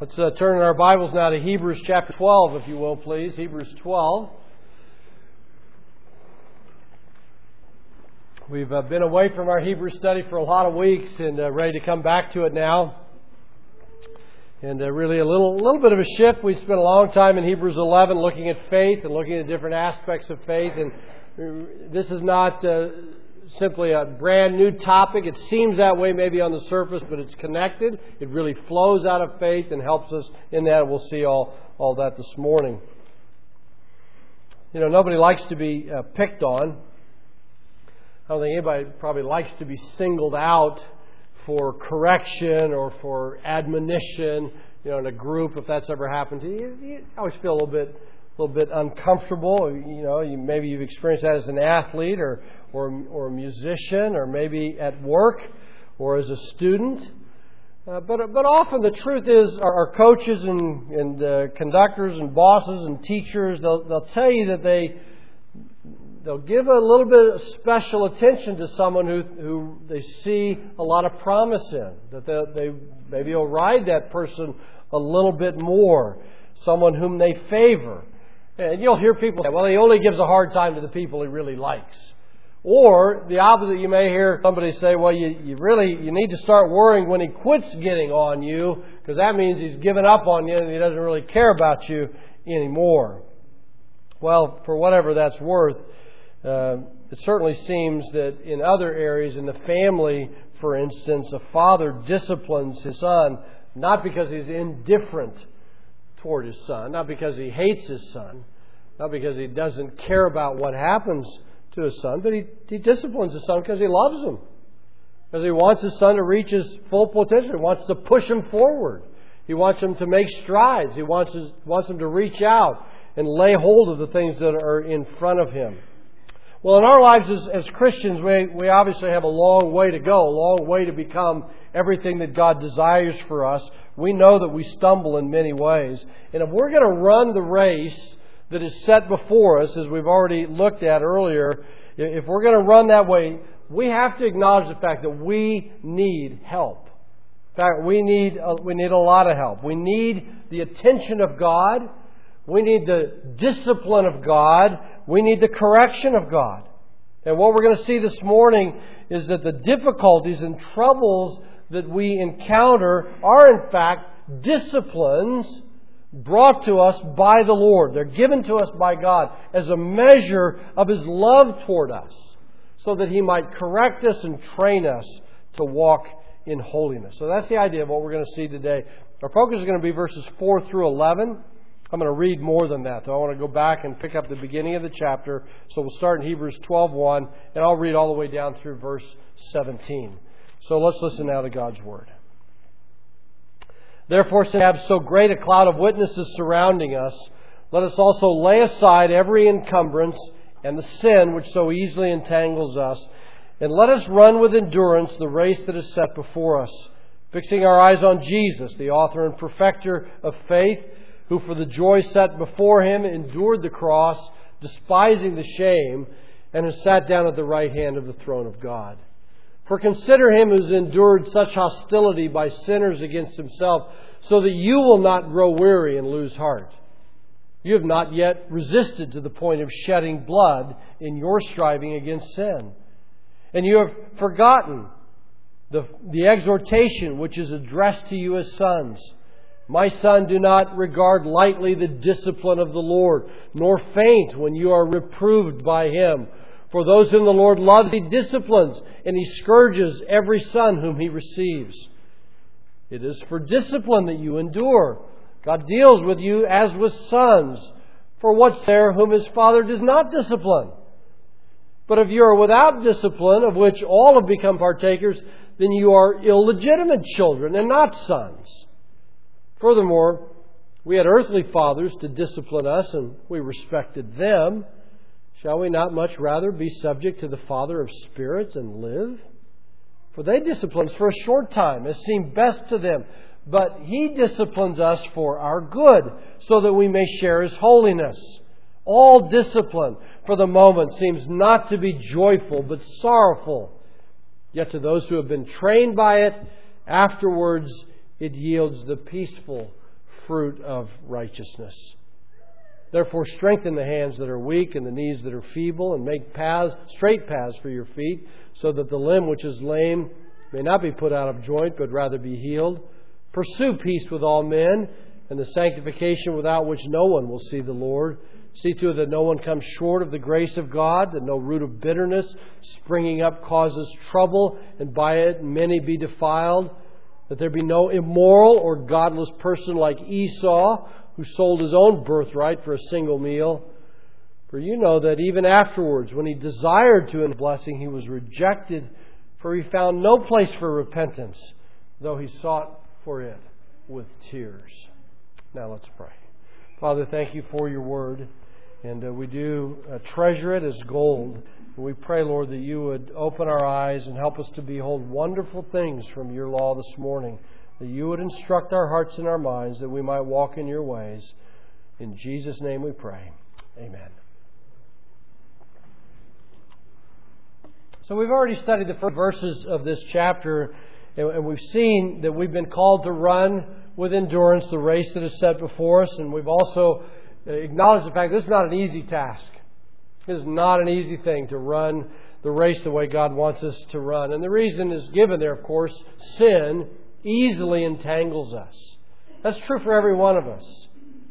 Let's turn in our Bibles now to Hebrews chapter 12, if you will, please. Hebrews 12. We've been away from our Hebrew study for a lot of weeks and ready to come back to it now. And really a little bit of a shift. We spent a long time in Hebrews 11 looking at faith and looking at different aspects of faith. And this is not simply a brand new topic. It seems that way maybe on the surface, but it's connected. It really flows out of faith and helps us in that. We'll see all that this morning. You know, nobody likes to be picked on. I don't think anybody probably likes to be singled out for correction or for admonition, in a group. If that's ever happened to you, you always feel a little bit uncomfortable. Maybe you've experienced that as an athlete or a musician, or maybe at work or as a student. But often the truth is, our coaches and conductors and bosses and teachers, they'll tell you that they'll give a little bit of special attention to someone who they see a lot of promise in. That maybe will ride that person a little bit more. Someone whom they favor. And you'll hear people say, well, he only gives a hard time to the people he really likes. Or the opposite, you may hear somebody say, well, you need to start worrying when he quits getting on you, because that means he's given up on you and he doesn't really care about you anymore. Well, for whatever that's worth, it certainly seems that in other areas, in the family, for instance, a father disciplines his son not because he's indifferent toward his son, not because he hates his son, not because he doesn't care about what happens to his son, but he disciplines his son because he loves him. Because he wants his son to reach his full potential. He wants to push him forward. He wants him to make strides. He wants him to reach out and lay hold of the things that are in front of him. Well, in our lives as Christians, we obviously have a long way to go, a long way to become everything that God desires for us. We know that we stumble in many ways. And if we're going to run the race that is set before us, as we've already looked at earlier, if we're going to run that way, we have to acknowledge the fact that we need help. In fact, we need a lot of help. We need the attention of God. We need the discipline of God. We need the correction of God. And what we're going to see this morning is that the difficulties and troubles that we encounter are in fact disciplines brought to us by the Lord. They're given to us by God as a measure of His love toward us, so that He might correct us and train us to walk in holiness. So that's the idea of what we're going to see today. Our focus is going to be verses 4 through 11. I'm going to read more than that, though. I want to go back and pick up the beginning of the chapter. So we'll start in Hebrews 12:1, and I'll read all the way down through verse 17. So let's listen now to God's Word. Therefore, since we have so great a cloud of witnesses surrounding us, let us also lay aside every encumbrance and the sin which so easily entangles us, and let us run with endurance the race that is set before us, fixing our eyes on Jesus, the author and perfecter of faith, who for the joy set before Him endured the cross, despising the shame, and has sat down at the right hand of the throne of God. For consider Him who has endured such hostility by sinners against Himself, so that you will not grow weary and lose heart. You have not yet resisted to the point of shedding blood in your striving against sin. And you have forgotten the exhortation which is addressed to you as sons. My son, do not regard lightly the discipline of the Lord, nor faint when you are reproved by Him. For those whom the Lord loves, He disciplines, and He scourges every son whom He receives. It is for discipline that you endure. God deals with you as with sons. For what's there whom his father does not discipline? But if you are without discipline, of which all have become partakers, then you are illegitimate children and not sons. Furthermore, we had earthly fathers to discipline us, and we respected them. Shall we not much rather be subject to the Father of spirits and live? For they discipline us for a short time, as seemed best to them. But He disciplines us for our good, so that we may share His holiness. All discipline for the moment seems not to be joyful, but sorrowful. Yet to those who have been trained by it, afterwards it yields the peaceful fruit of righteousness. Therefore, strengthen the hands that are weak and the knees that are feeble, and make straight paths for your feet, so that the limb which is lame may not be put out of joint, but rather be healed. Pursue peace with all men, and the sanctification without which no one will see the Lord. See to it that no one comes short of the grace of God, that no root of bitterness springing up causes trouble, and by it many be defiled. That there be no immoral or godless person like Esau, who sold his own birthright for a single meal. For you know that even afterwards, when he desired to end blessing, he was rejected, for he found no place for repentance, though he sought for it with tears. Now let's pray. Father, thank you for your word, and we do treasure it as gold. And we pray, Lord, that you would open our eyes and help us to behold wonderful things from your law this morning, that you would instruct our hearts and our minds, that we might walk in your ways. In Jesus' name we pray. Amen. So we've already studied the first verses of this chapter, and we've seen that we've been called to run with endurance the race that is set before us, and we've also acknowledged the fact that this is not an easy task. It is not an easy thing to run the race the way God wants us to run. And the reason is given there, of course. Sin easily entangles us. That's true for every one of us.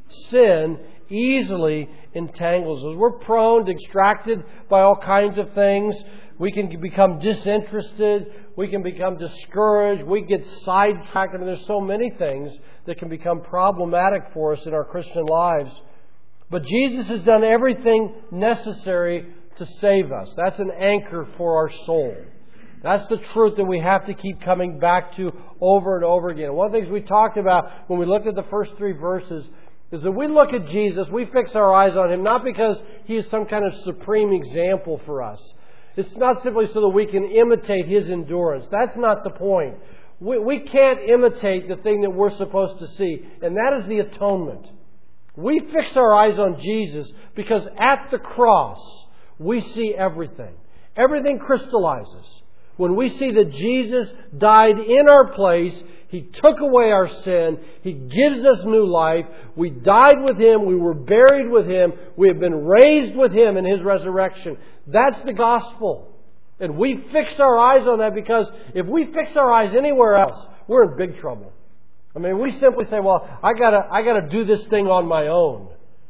Sin easily entangles us. We're prone to distracted by all kinds of things. We can become disinterested. We can become discouraged. We get sidetracked. I mean, there's so many things that can become problematic for us in our Christian lives. But Jesus has done everything necessary to save us. That's an anchor for our soul. That's the truth that we have to keep coming back to over and over again. One of the things we talked about when we looked at the first 3 verses is that we look at Jesus, we fix our eyes on Him, not because He is some kind of supreme example for us. It's not simply so that we can imitate His endurance. That's not the point. We can't imitate the thing that we're supposed to see, and that is the atonement. We fix our eyes on Jesus because at the cross we see everything. Everything crystallizes. When we see that Jesus died in our place, He took away our sin, He gives us new life, we died with Him, we were buried with Him, we have been raised with Him in His resurrection. That's the gospel. And we fix our eyes on that, because if we fix our eyes anywhere else, we're in big trouble. I mean, we simply say, well, I gotta do this thing on my own.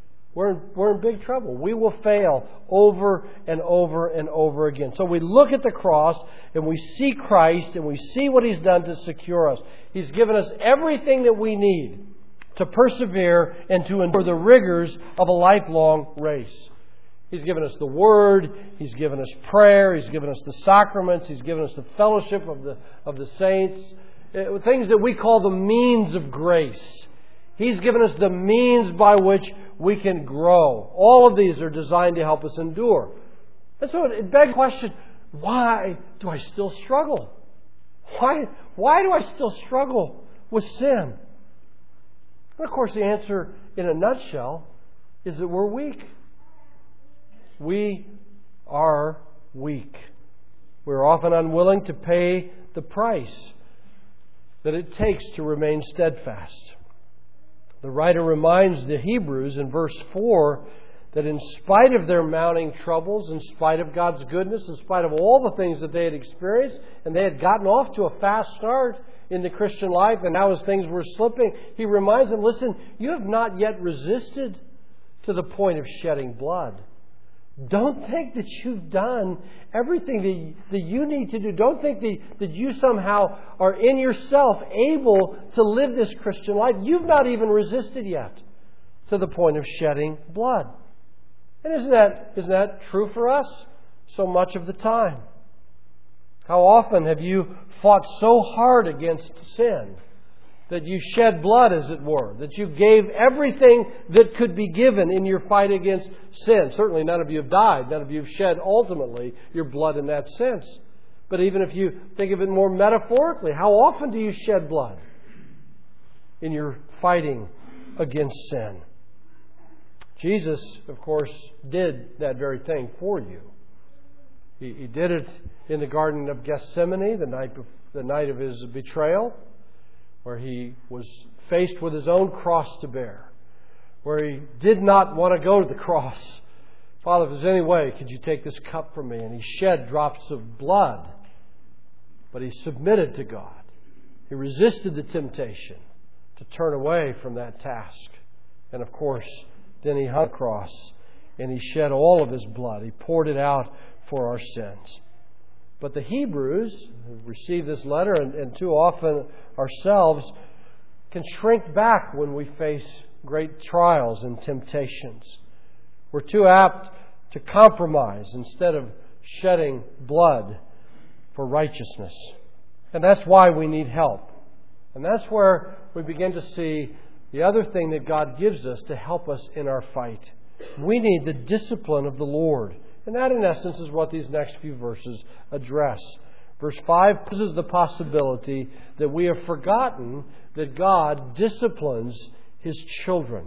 We're in big trouble. We will fail over and over and over again. So we look at the cross and we see Christ and we see what He's done to secure us. He's given us everything that we need to persevere and to endure the rigors of a lifelong race. He's given us the Word. He's given us prayer. He's given us the sacraments. He's given us the fellowship of the saints. Things that we call the means of grace. He's given us the means by which we can grow. All of these are designed to help us endure. And so it begs the question, why do I still struggle? Why do I still struggle with sin? And of course the answer in a nutshell is that we're weak. We are weak. We're often unwilling to pay the price that it takes to remain steadfast. The writer reminds the Hebrews in verse 4 that in spite of their mounting troubles, in spite of God's goodness, in spite of all the things that they had experienced, and they had gotten off to a fast start in the Christian life, and now as things were slipping, he reminds them, listen, you have not yet resisted to the point of shedding blood. Don't think that you've done everything that you need to do. Don't think that you somehow are in yourself able to live this Christian life. You've not even resisted yet to the point of shedding blood. And isn't that true for us so much of the time? How often have you fought so hard against sin that you shed blood, as it were, that you gave everything that could be given in your fight against sin? Certainly none of you have died. None of you have shed, ultimately, your blood in that sense. But even if you think of it more metaphorically, how often do you shed blood in your fighting against sin? Jesus, of course, did that very thing for you. He did it in the Garden of Gethsemane, the night of His betrayal, where he was faced with his own cross to bear, where he did not want to go to the cross. Father, if there's any way, could you take this cup from me? And he shed drops of blood, but he submitted to God. He resisted the temptation to turn away from that task. And of course, then he hung on the cross and he shed all of his blood. He poured it out for our sins. But the Hebrews who received this letter, and too often ourselves, can shrink back when we face great trials and temptations. We're too apt to compromise instead of shedding blood for righteousness. And that's why we need help. And that's where we begin to see the other thing that God gives us to help us in our fight. We need the discipline of the Lord. And that, in essence, is what these next few verses address. Verse 5 poses the possibility that we have forgotten that God disciplines His children.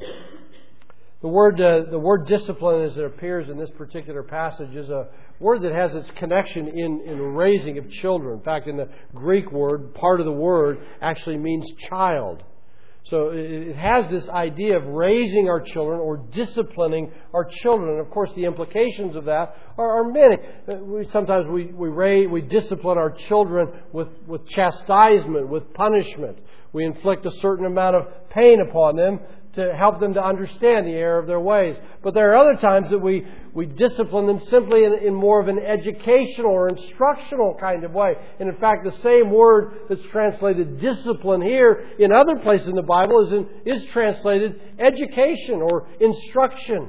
The word discipline, as it appears in this particular passage, is a word that has its connection in raising of children. In fact, in the Greek word, part of the word actually means child. So it has this idea of raising our children or disciplining our children. And of course, the implications of that are many. Sometimes we discipline our children with chastisement, with punishment. We inflict a certain amount of pain upon them to help them to understand the error of their ways. But there are other times that we discipline them simply in more of an educational or instructional kind of way. And in fact, the same word that's translated discipline here in other places in the Bible is translated education or instruction.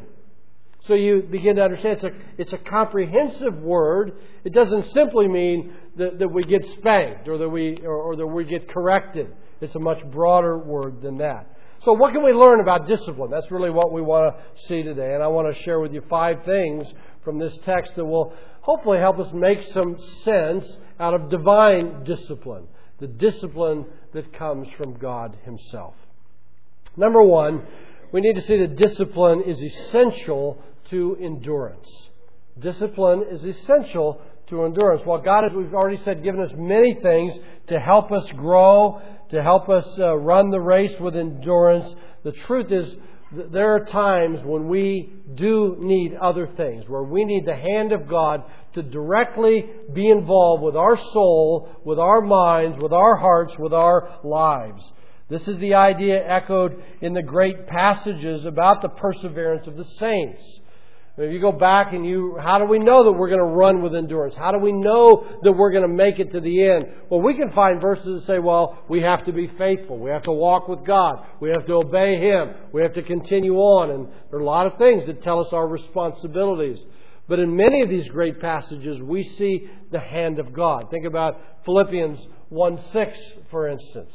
So you begin to understand it's a comprehensive word. It doesn't simply mean that we get spanked or that we get corrected. It's a much broader word than that. So what can we learn about discipline? That's really what we want to see today. And I want to share with you 5 things from this text that will hopefully help us make some sense out of divine discipline. The discipline that comes from God Himself. Number 1, we need to see that discipline is essential to endurance. Discipline is essential to endurance. While God, as we've already said, given us many things to help us grow, to help us run the race with endurance, the truth is there are times when we do need other things, where we need the hand of God to directly be involved with our soul, with our minds, with our hearts, with our lives. This is the idea echoed in the great passages about the perseverance of the saints. If you go back and how do we know that we're going to run with endurance? How do we know that we're going to make it to the end? Well, we can find verses that say, well, we have to be faithful. We have to walk with God. We have to obey Him. We have to continue on. And there are a lot of things that tell us our responsibilities. But in many of these great passages, we see the hand of God. Think about Philippians 1:6, for instance.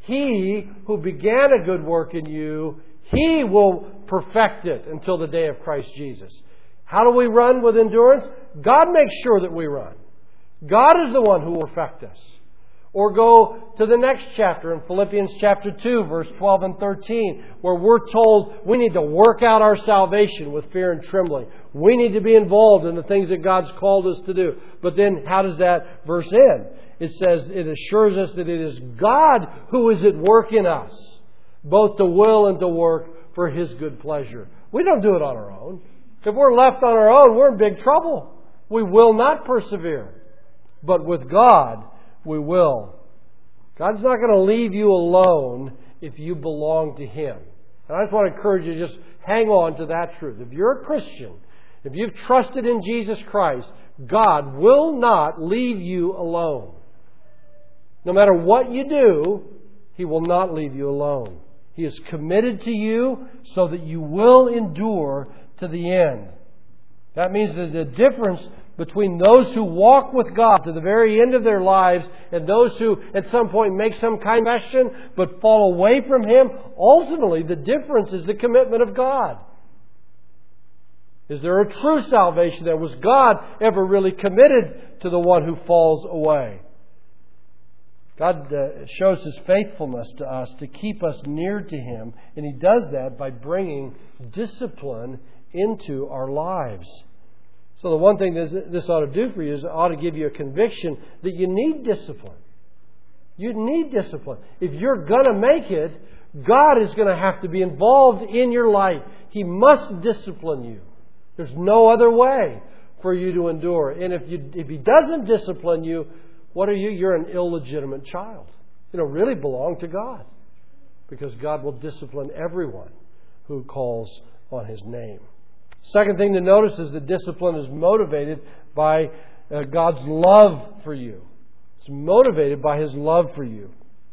He who began a good work in you, He will perfect it until the day of Christ Jesus. How do we run with endurance? God makes sure that we run. God is the one who will perfect us. Or go to the next chapter in Philippians chapter 2, verse 12 and 13, where we're told we need to work out our salvation with fear and trembling. We need to be involved in the things that God's called us to do. But then how does that verse end? It says, it assures us that it is God who is at work in us, both to will and to work for His good pleasure. We don't do it on our own. If we're left on our own, we're in big trouble. We will not persevere. But with God, we will. God's not going to leave you alone if you belong to Him. And I just want to encourage you to just hang on to that truth. If you're a Christian, if you've trusted in Jesus Christ, God will not leave you alone. No matter what you do, He will not leave you alone. He is committed to you so that you will endure to the end. That means that the difference between those who walk with God to the very end of their lives and those who at some point make some kind of confession but fall away from Him, ultimately the difference is the commitment of God. Is there a true salvation there? Was God ever really committed to the one who falls away? God shows His faithfulness to us to keep us near to Him, and He does that by bringing discipline into our lives. So the one thing this ought to do for you is it ought to give you a conviction that you need discipline. You need discipline. If you're going to make it, God is going to have to be involved in your life. He must discipline you. There's no other way for you to endure. And if He doesn't discipline you, what are you? You're an illegitimate child. You don't really belong to God. Because God will discipline everyone who calls on His name. Second thing to notice is that discipline is motivated by God's love for you. It's motivated by His love for you.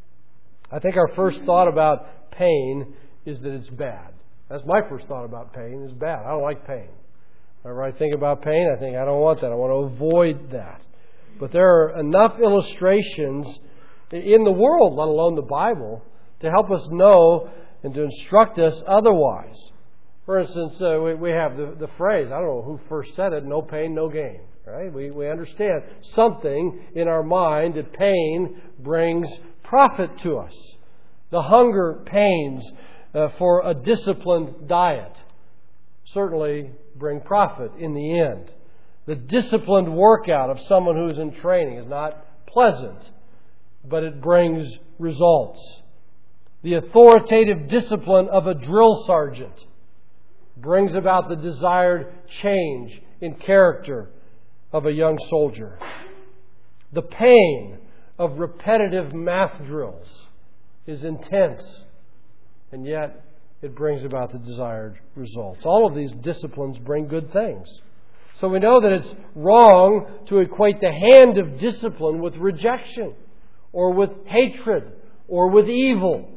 I think our first thought about pain is that it's bad. That's my first thought about pain, is bad. I don't like pain. Whenever I think about pain, I think I don't want that. I want to avoid that. But there are enough illustrations in the world, let alone the Bible, to help us know and to instruct us otherwise. For instance, we have the phrase, I don't know who first said it, no pain, no gain. Right? We understand something in our mind that pain brings profit to us. The hunger pains for a disciplined diet certainly bring profit in the end. The disciplined workout of someone who's in training is not pleasant, but it brings results. The authoritative discipline of a drill sergeant brings about the desired change in character of a young soldier. The pain of repetitive math drills is intense, and yet it brings about the desired results. All of these disciplines bring good things. So we know that it's wrong to equate the hand of discipline with rejection, or with hatred, or with evil.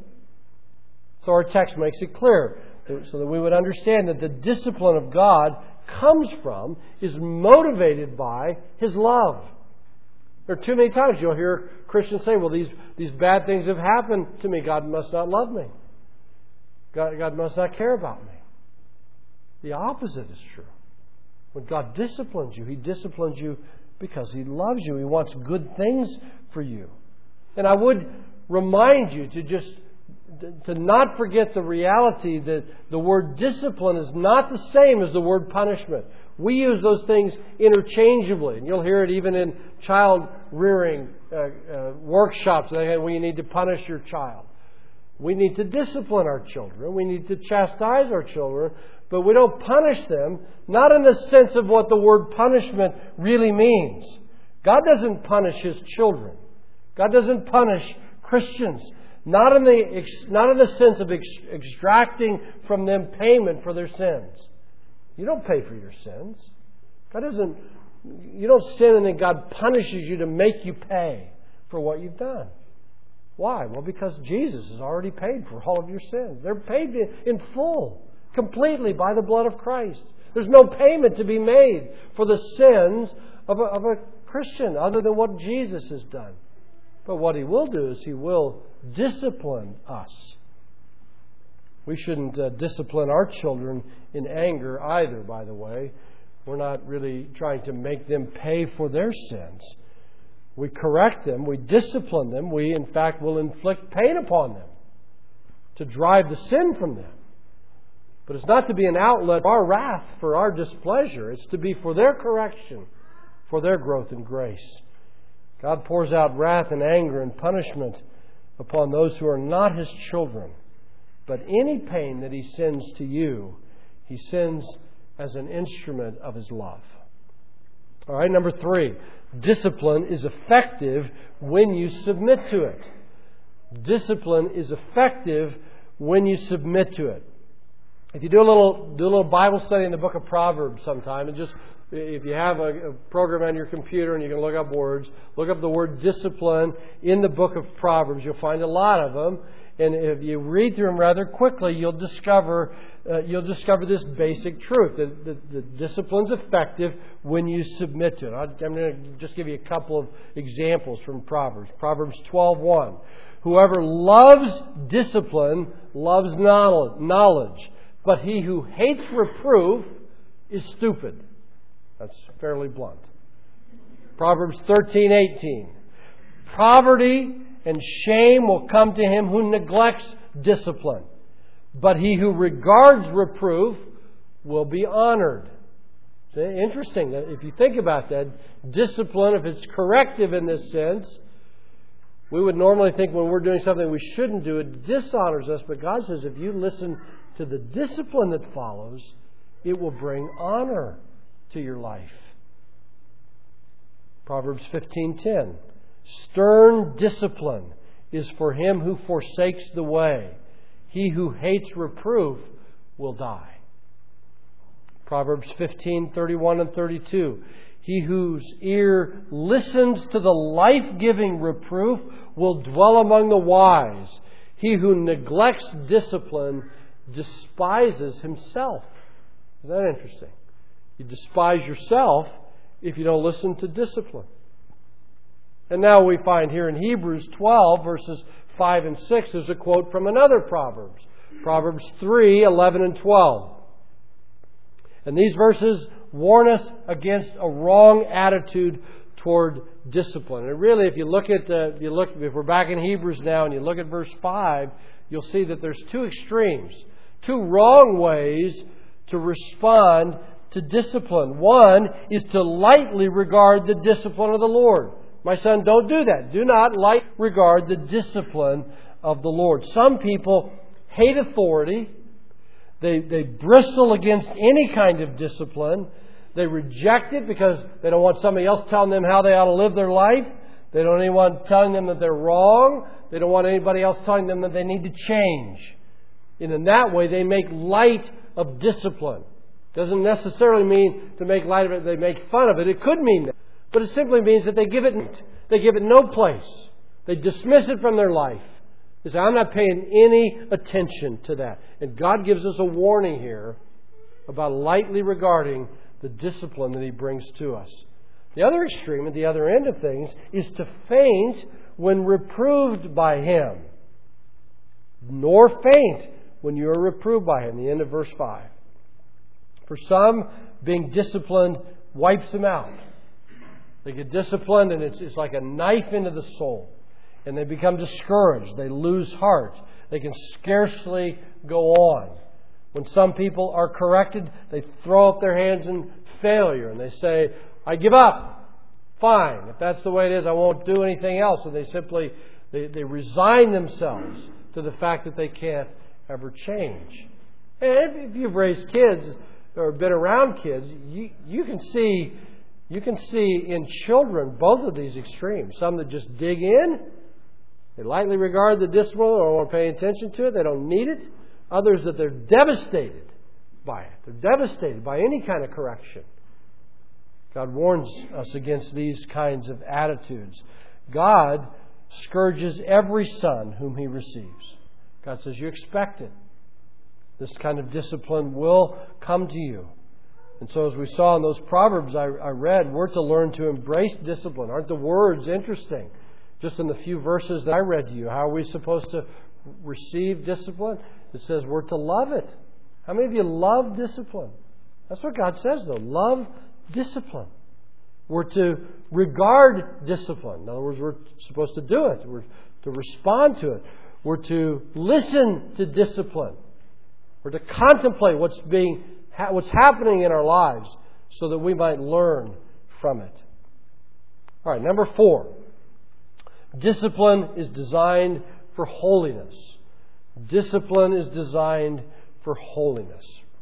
So our text makes it clear, so that we would understand that the discipline of God comes from, is motivated by His love. There are too many times you'll hear Christians say, well, these bad things have happened to me. God must not love me. God must not care about me. The opposite is true. When God disciplines you, He disciplines you because He loves you. He wants good things for you. And I would remind you to not forget the reality that the word discipline is not the same as the word punishment. We use those things interchangeably. And you'll hear it even in child rearing workshops. We need to punish your child. We need to discipline our children. We need to chastise our children. But we don't punish them, not in the sense of what the word punishment really means. God doesn't punish His children. God doesn't punish Christians. Not in the sense of extracting from them payment for their sins. You don't pay for your sins. You don't sin and then God punishes you to make you pay for what you've done. Why? Well, because Jesus has already paid for all of your sins. They're paid in full, completely by the blood of Christ. There's no payment to be made for the sins of a Christian other than what Jesus has done. But what He will do is He will discipline us. We shouldn't discipline our children in anger either, by the way. We're not really trying to make them pay for their sins. We correct them, we discipline them, we in fact will inflict pain upon them to drive the sin from them. But it's not to be an outlet for our wrath, for our displeasure. It's to be for their correction, for their growth in grace. God pours out wrath and anger and punishment upon those who are not His children. But any pain that He sends to you, He sends as an instrument of His love. All right, number 3. Discipline is effective when you submit to it. Discipline is effective when you submit to it. If you do a little Bible study in the book of Proverbs sometime, and just if you have a program on your computer and you can look up words, look up the word discipline in the book of Proverbs. You'll find a lot of them. And if you read through them rather quickly, you'll discover this basic truth, that the discipline's effective when you submit to it. I'm going to just give you a couple of examples from Proverbs. Proverbs 12:1. Whoever loves discipline loves knowledge, but he who hates reproof is stupid. That's fairly blunt. Proverbs 13:18. Poverty and shame will come to him who neglects discipline, but he who regards reproof will be honored. It's interesting that if you think about that, discipline, if it's corrective in this sense, We would normally think when we're doing something we shouldn't do, it dishonors us. But God says if you listen to the discipline that follows, it will bring honor to your life. Proverbs 15:10. Stern discipline is for him who forsakes the way. He who hates reproof will die. Proverbs 15:31 and 32. He whose ear listens to the life-giving reproof will dwell among the wise. He who neglects discipline despises himself. Isn't that interesting? You despise yourself if you don't listen to discipline. And now we find here in Hebrews 12, verses 5 and 6, there's a quote from another Proverbs. Proverbs 3:11 and 12. And these verses warn us against a wrong attitude toward discipline. And really, if we're back in Hebrews now and you look at verse 5, you'll see that there's two extremes, two wrong ways to respond to discipline. One is to lightly regard the discipline of the Lord. My son, don't do that. Do not lightly regard the discipline of the Lord. Some people hate authority. They bristle against any kind of discipline. They reject it because they don't want somebody else telling them how they ought to live their life. They don't want anyone telling them that they're wrong. They don't want anybody else telling them that they need to change. And in that way, they make light of discipline. Doesn't necessarily mean to make light of it, they make fun of it. It could mean that. But it simply means that they give it no place. They dismiss it from their life. They say, I'm not paying any attention to that. And God gives us a warning here about lightly regarding the discipline that He brings to us. The other extreme, at the other end of things, is to faint when reproved by Him. Nor faint when you are reproved by Him. The end of verse 5. For some, being disciplined wipes them out. They get disciplined and it's like a knife into the soul. And they become discouraged. They lose heart. They can scarcely go on. When some people are corrected, they throw up their hands in failure and they say, I give up. Fine. If that's the way it is, I won't do anything else. And they simply they resign themselves to the fact that they can't ever change. And if you've raised kids or been around kids, you can see in children both of these extremes. Some that just dig in, they lightly regard the discipline or don't want to pay attention to it. They don't need it. Others that they're devastated by it. They're devastated by any kind of correction. God warns us against these kinds of attitudes. God scourges every son whom He receives. God says, you expect it. This kind of discipline will come to you. And so as we saw in those Proverbs I read, we're to learn to embrace discipline. Aren't the words interesting? Just in the few verses that I read to you, how are we supposed to receive discipline? It says we're to love it. How many of you love discipline? That's what God says, though. Love discipline. We're to regard discipline. In other words, we're supposed to do it. We're to respond to it. We're to listen to discipline. We're to contemplate what's happening in our lives so that we might learn from it. All right, number 4. Discipline is designed for holiness. Discipline is designed for holiness.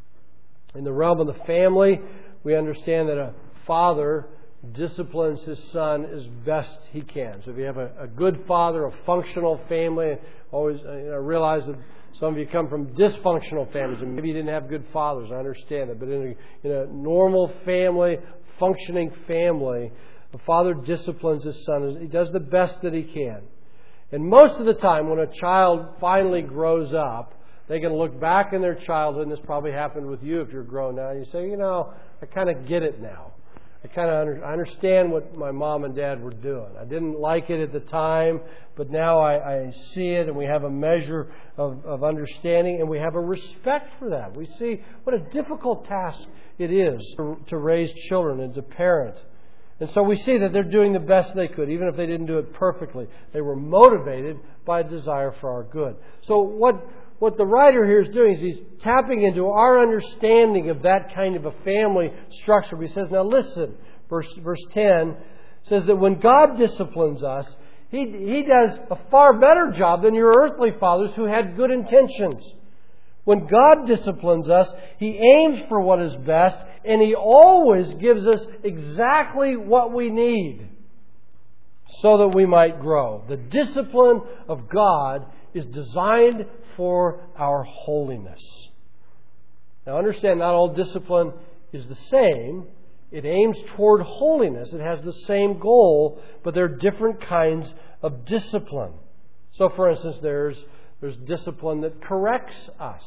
In the realm of the family, we understand that a father disciplines his son as best he can. So if you have a good father, a functional family, always realize that some of you come from dysfunctional families and maybe you didn't have good fathers. I understand that. But in a normal family, functioning family, the father disciplines his son. He does the best that he can. And most of the time when a child finally grows up, they can look back in their childhood, and this probably happened with you if you're grown now, and you say, I kind of get it now. I understand what my mom and dad were doing. I didn't like it at the time, but now I see it, and we have a measure of understanding, and we have a respect for that. We see what a difficult task it is to raise children and to parent. And so we see that they're doing the best they could, even if they didn't do it perfectly. They were motivated by a desire for our good. So what the writer here is doing is he's tapping into our understanding of that kind of a family structure. He says, now listen, verse 10 says that when God disciplines us, He does a far better job than your earthly fathers who had good intentions. When God disciplines us, He aims for what is best, and He always gives us exactly what we need so that we might grow. The discipline of God is designed for our holiness. Now understand, not all discipline is the same. It aims toward holiness. It has the same goal, but there are different kinds of discipline. So for instance, there's discipline that corrects us.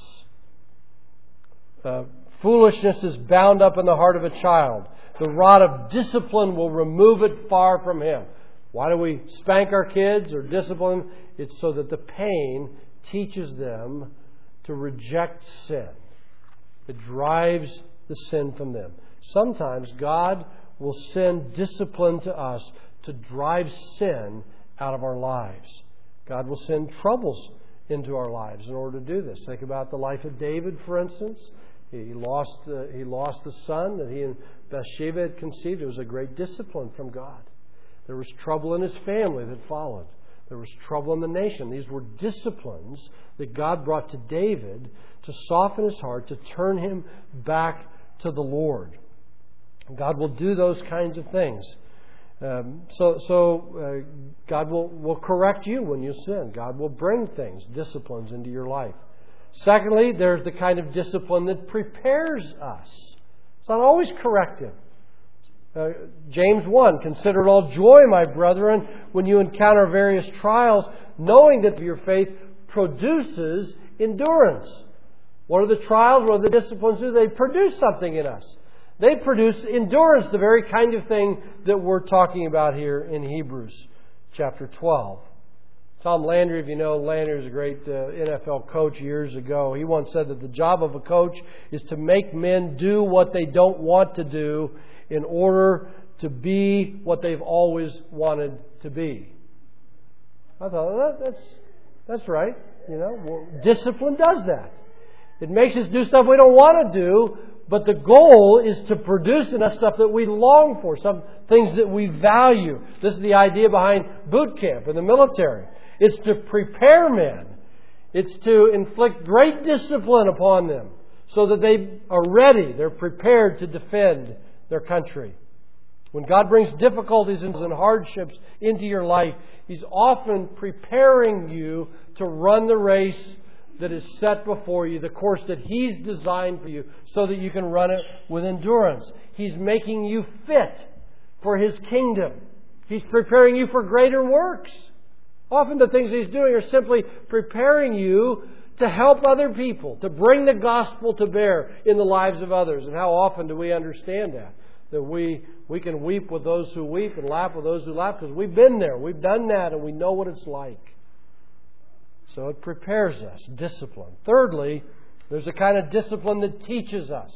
Foolishness is bound up in the heart of a child. The rod of discipline will remove it far from him. Why do we spank our kids or discipline? It's so that the pain teaches them to reject sin. It drives the sin from them. Sometimes God will send discipline to us to drive sin out of our lives. God will send troubles into our lives in order to do this. Think about the life of David, for instance. He lost the son that he and Bathsheba had conceived. It was a great discipline from God. There was trouble in his family that followed. There was trouble in the nation. These were disciplines that God brought to David to soften his heart, to turn him back to the Lord. God will do those kinds of things. So God will correct you when you sin. God will bring things, disciplines into your life. Secondly, there's the kind of discipline that prepares us. It's not always corrective. James 1, consider it all joy, my brethren, when you encounter various trials, knowing that your faith produces endurance. What are the trials? What are the disciplines do? They produce something in us. They produce endurance, the very kind of thing that we're talking about here in Hebrews chapter 12. Tom Landry, if you know, Landry was a great NFL coach years ago. He once said that the job of a coach is to make men do what they don't want to do in order to be what they've always wanted to be. I thought, that's right. Discipline does that. It makes us do stuff we don't want to do, but the goal is to produce in us stuff that we long for, some things that we value. This is the idea behind boot camp in the military. It's to prepare men. It's to inflict great discipline upon them so that they are ready. They're prepared to defend their country. When God brings difficulties and hardships into your life, He's often preparing you to run the race that is set before you, the course that He's designed for you, so that you can run it with endurance. He's making you fit for His kingdom. He's preparing you for greater works. Often the things He's doing are simply preparing you to help other people, to bring the gospel to bear in the lives of others. And how often do we understand that? That we can weep with those who weep and laugh with those who laugh, because we've been there, we've done that, and we know what it's like. So it prepares us, discipline. Thirdly, there's a kind of discipline that teaches us.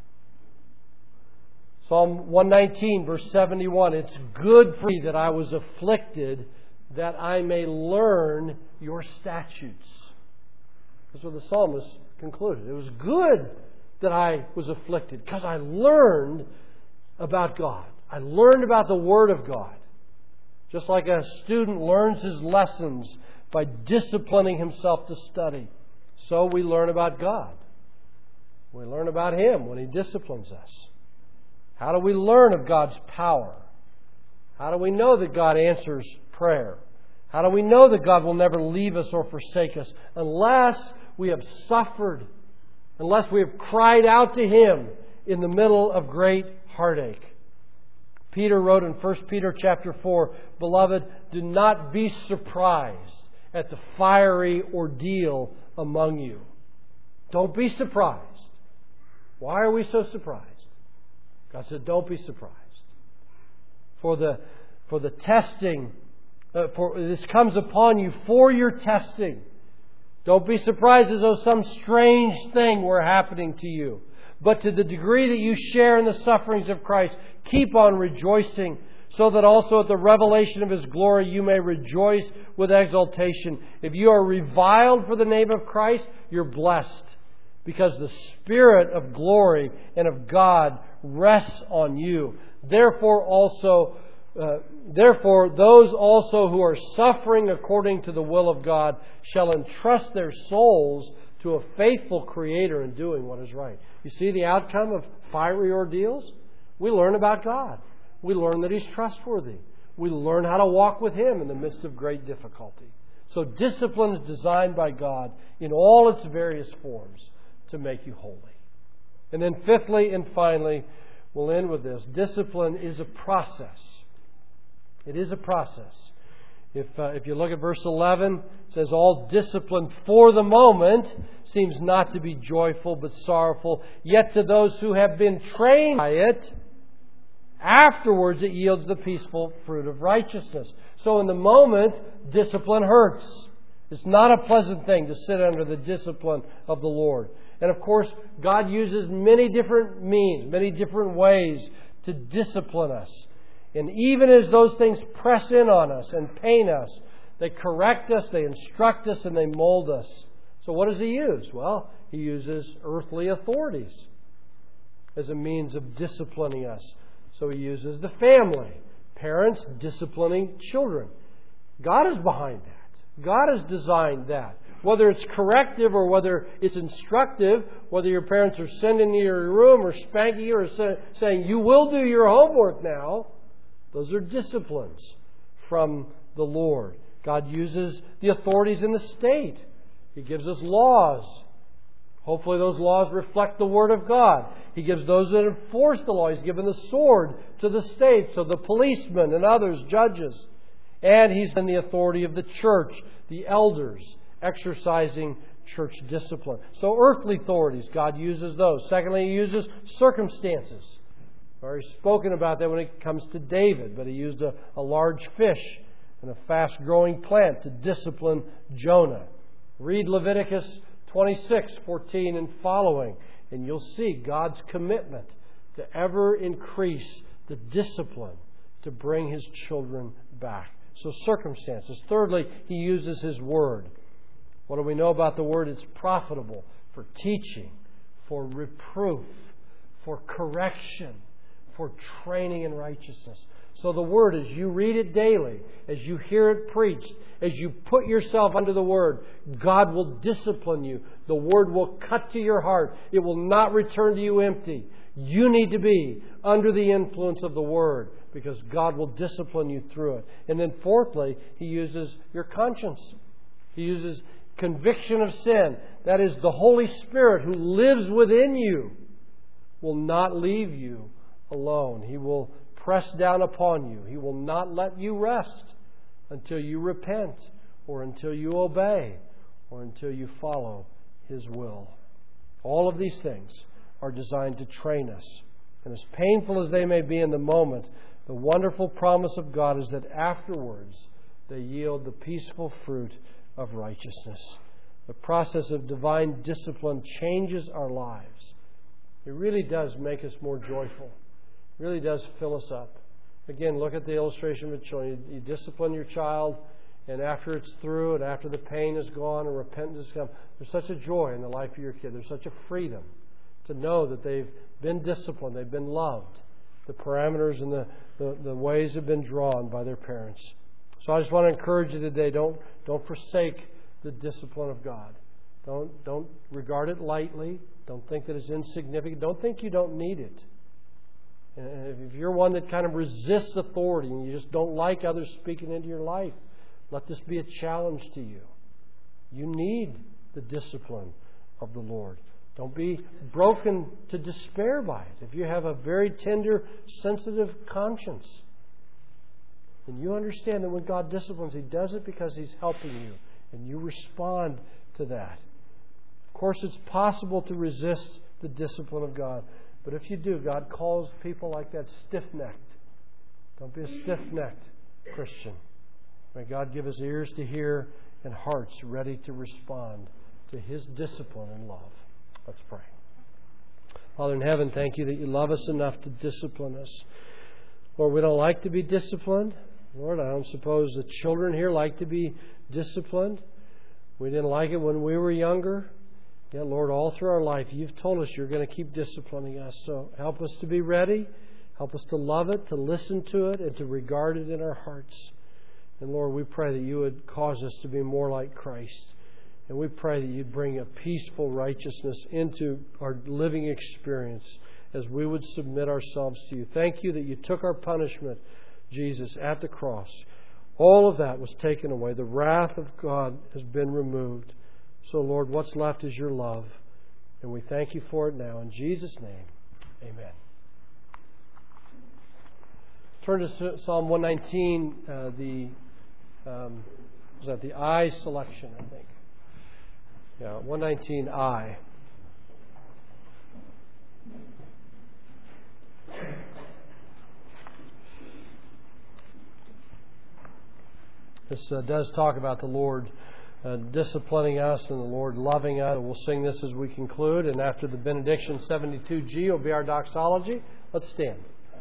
Psalm 119, verse 71, it's good for me that I was afflicted, that I may learn your statutes. That's what the psalmist concluded. It was good that I was afflicted because I learned about God. I learned about the Word of God. Just like a student learns his lessons by disciplining himself to study, so we learn about God. We learn about Him when He disciplines us. How do we learn of God's power? How do we know that God answers prayer? How do we know that God will never leave us or forsake us unless we have suffered, unless we have cried out to Him in the middle of great heartache? Peter wrote in 1 Peter chapter 4, Beloved, do not be surprised at the fiery ordeal among you. Don't be surprised. Why are we so surprised? God said, don't be surprised. For the testing, this comes upon you for your testing. Don't be surprised as though some strange thing were happening to you. But to the degree that you share in the sufferings of Christ, keep on rejoicing, so that also at the revelation of His glory you may rejoice with exultation. If you are reviled for the name of Christ, you're blessed, because the Spirit of glory and of God rests on you. Therefore also Therefore, those also who are suffering according to the will of God shall entrust their souls to a faithful Creator in doing what is right. You see the outcome of fiery ordeals? We learn about God. We learn that He's trustworthy. We learn how to walk with Him in the midst of great difficulty. So discipline is designed by God in all its various forms to make you holy. And then fifthly and finally, we'll end with this. Discipline is a process. It is a process. If you look at verse 11, it says, all discipline for the moment seems not to be joyful but sorrowful. Yet to those who have been trained by it, afterwards it yields the peaceful fruit of righteousness. So in the moment, discipline hurts. It's not a pleasant thing to sit under the discipline of the Lord. And of course, God uses many different means, many different ways to discipline us. And even as those things press in on us and pain us, they correct us, they instruct us, and they mold us. So what does He use? Well, He uses earthly authorities as a means of disciplining us. So He uses the family, parents disciplining children. God is behind that. God has designed that. Whether it's corrective or whether it's instructive, whether your parents are sending you to your room or spanking you or saying, you will do your homework now, those are disciplines from the Lord. God uses the authorities in the state. He gives us laws. Hopefully those laws reflect the Word of God. He gives those that enforce the law. He's given the sword to the state, so the policemen and others, judges. And He's in the authority of the church, the elders, exercising church discipline. So earthly authorities, God uses those. Secondly, He uses circumstances. I've already spoken about that when it comes to David, but he used a large fish and a fast-growing plant to discipline Jonah. Read Leviticus 26:14 and following, and you'll see God's commitment to ever increase the discipline to bring His children back. So circumstances. Thirdly, He uses His Word. What do we know about the Word? It's profitable for teaching, for reproof, for correction, for training in righteousness. So the Word, as you read it daily, as you hear it preached, as you put yourself under the Word, God will discipline you. The Word will cut to your heart. It will not return to you empty. You need to be under the influence of the Word because God will discipline you through it. And then fourthly, He uses your conscience. He uses conviction of sin. That is, the Holy Spirit who lives within you will not leave you alone. He will press down upon you. He will not let you rest until you repent or until you obey or until you follow His will. All of these things are designed to train us. And as painful as they may be in the moment, the wonderful promise of God is that afterwards they yield the peaceful fruit of righteousness. The process of divine discipline changes our lives. It really does make us more joyful. It really does fill us up. Again, look at the illustration of children. You discipline your child, and after it's through and after the pain is gone and repentance has come, there's such a joy in the life of your kid. There's such a freedom to know that they've been disciplined, they've been loved. The parameters and the ways have been drawn by their parents. So I just want to encourage you today, don't forsake the discipline of God. Don't regard it lightly. Don't think that it's insignificant. Don't think you don't need it. And if you're one that kind of resists authority and you just don't like others speaking into your life, let this be a challenge to you. You need the discipline of the Lord. Don't be broken to despair by it. If you have a very tender, sensitive conscience, then you understand that when God disciplines, He does it because He's helping you, and you respond to that. Of course, it's possible to resist the discipline of God, but if you do, God calls people like that stiff-necked. Don't be a stiff-necked Christian. May God give us ears to hear and hearts ready to respond to His discipline and love. Let's pray. Father in heaven, thank You that You love us enough to discipline us. Lord, we don't like to be disciplined. Lord, I don't suppose the children here like to be disciplined. We didn't like it when we were younger. Yet, Lord, all through our life, You've told us You're going to keep disciplining us. So help us to be ready. Help us to love it, to listen to it, and to regard it in our hearts. And Lord, we pray that you would cause us to be more like Christ. And we pray that you'd bring a peaceful righteousness into our living experience as we would submit ourselves to you. Thank you that you took our punishment, Jesus, at the cross. All of that was taken away. The wrath of God has been removed. So, Lord, what's left is your love. And we thank you for it now. In Jesus' name, amen. Turn to Psalm 119, the I selection, I think. Yeah, 119I. This does talk about the Lord disciplining us and the Lord loving us. We'll sing this as we conclude, and after the benediction, 72G will be our doxology. Let's stand.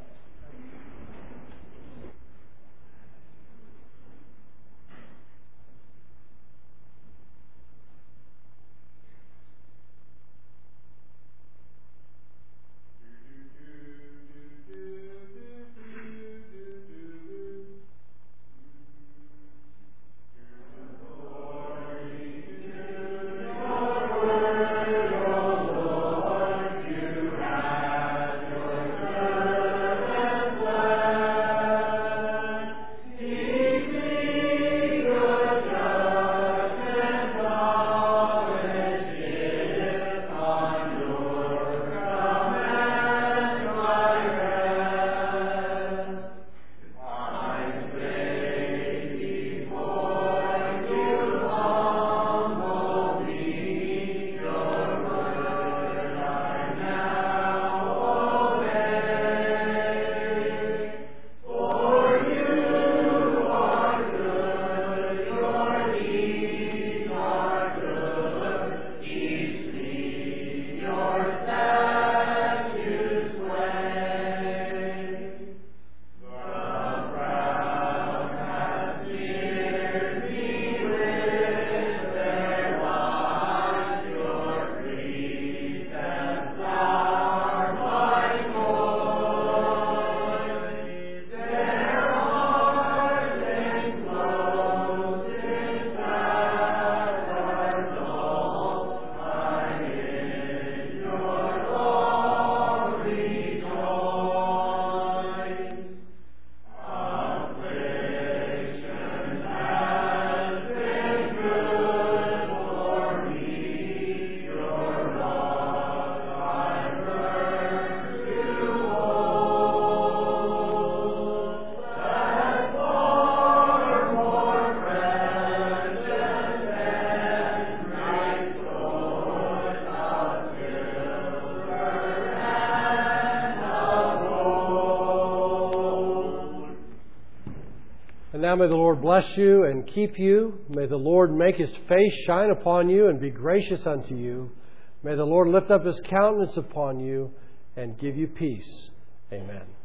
Now may the Lord bless you and keep you. May the Lord make His face shine upon you and be gracious unto you. May the Lord lift up His countenance upon you and give you peace. Amen.